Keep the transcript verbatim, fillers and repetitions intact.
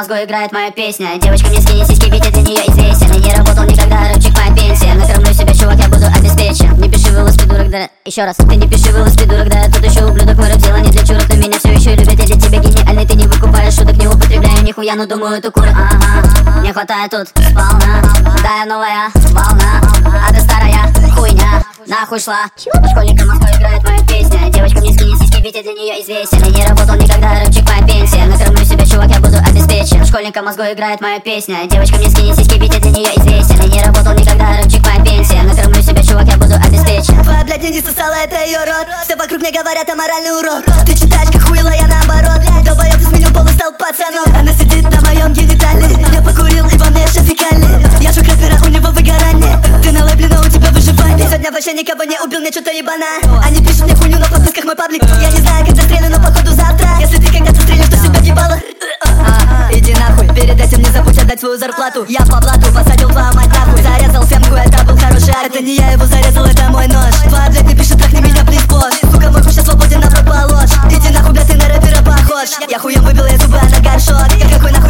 мозгу играет моя песня. Девочка, мне скини сиськи, ведь я для нее известен. И не работал никогда, рэпчик моя пенсия. Накормлю себя, чувак, я буду обеспечен. Не пиши вылаз, придурок, да. Еще раз. Ты не пиши вылаз, придурок, да. Тут еще ублюдок, мой рэп дело не для чурок. Но меня все еще любят, и для тебя гениальный. Ты не выкупаешь шуток, не употребляю нихуя, но думаю, это кур. Ага, мне хватает тут сполна. Да, я новая волна, а ты старая хуйня. Нахуй шла. Школьникам мозгу играет моя песня. Девочка, мне скини сиськи, ведь я для нее известен. И не работал никогда, рэпчик моя пенсия. Накормлю себя, чувак, я буду обеспечен. Школьникам мозгу играет моя песня. Девочка, мне скини сиськи, ведь я для нее известен. И не работал никогда, рэпчик моя пенсия. Накормлю себя, чувак, я буду обеспечен. Твоя блядь, не сосала, это ее рот. Все вокруг мне говорят о моральный урок. Ты читаешь, как хуила, я наоборот. Долбоёб, ты сменил пол и стал пацаном. Она сидит на моем генитале. Я покурил, и во мне сейчас фекалии. Я жук рэпера, у него выгорание. Ты на лейбле, но у тебя выживание. Сегодня вообще никого не убил, мне что-то ебана. Они пишут мне хуйню на подписках, мой паблик. Я не знаю, когда стрелю, но походу завтра. Если ты когда-то стрелишь, то себя въебала. Иди нахуй, перед этим не забудь отдать свою зарплату. Я по блату посадил твою мать нахуй. Зарезал фемку, это был хороший арт. Это не я его зарезал, это мой нож. Твоя блядь не пишет, трахни меня, плиз пош. Сука, мой хуй сейчас свободен, на в рот положь. Иди нахуй, блядь, ты на рэпера похож. Я хуем выбил, я зубы, а на горшок. Я какой на